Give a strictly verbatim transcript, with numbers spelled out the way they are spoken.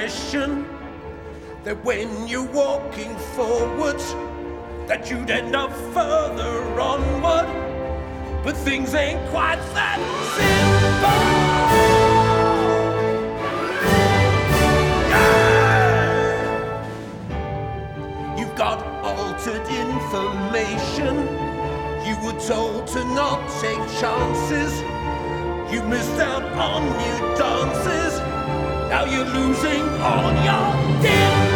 impression that when you're walking forwards, that you'd end up further onward. But things ain't quite that simple. Yeah! You've got altered information. You were told to not take chances. You missed out on new dances. Now you're losing on your dip.